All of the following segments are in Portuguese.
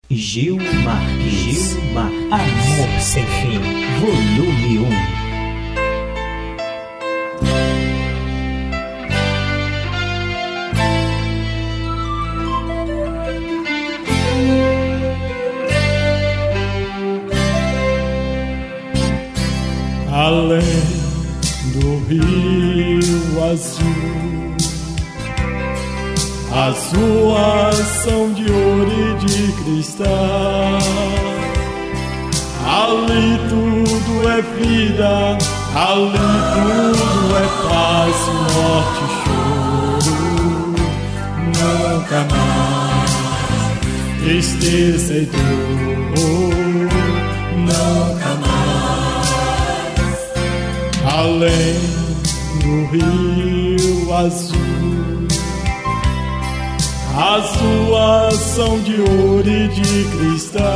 Gil Marques, Amor Sem Fim, volume 1. Além do rio azul, as ruas são de ouro e de cristal. Ali tudo é vida, ali tudo é paz, morte e choro. Nunca mais tristeza e dor, nunca mais. Além do rio azul, as ruas são de ouro e de cristais.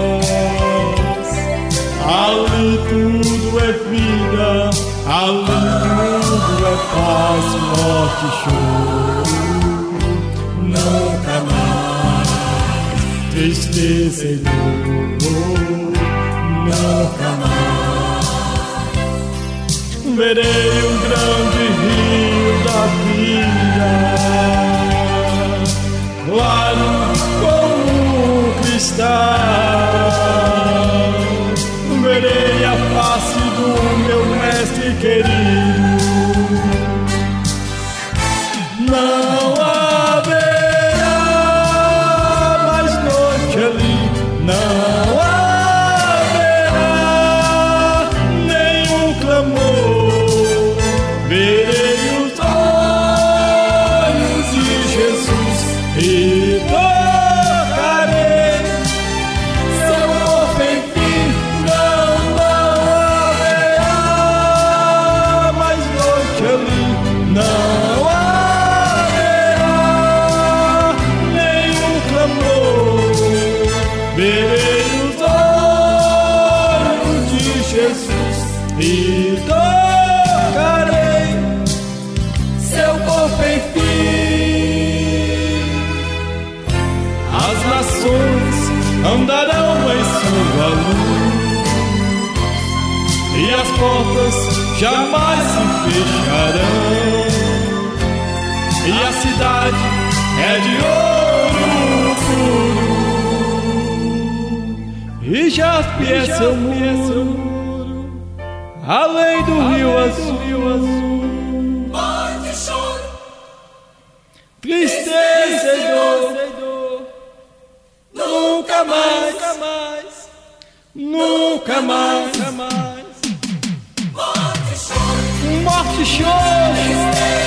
Ali tudo é vida, ali tudo é paz, morte e choro. Nunca mais tristeza e dor, nunca mais. Verei um grande rio da vida, claro como cristal. Verei a face do meu mestre querido. Não haverá mais noite ali, não haverá nenhum clamor. Verei os olhos de Jesus e tocarei seu corpo, enfim. Não haverá mais noite ali, não haverá nenhum clamor. Verei os olhos de Jesus e tocarei seu corpo, enfim. As nações andarão em sua luz e as portas jamais se fecharão. E a cidade é de ouro puro, e jaspe é seu muro, além do rio azul. Morte, choro, Tristeza e dor, nunca mais, nunca mais. morte, choro, Morte e choro,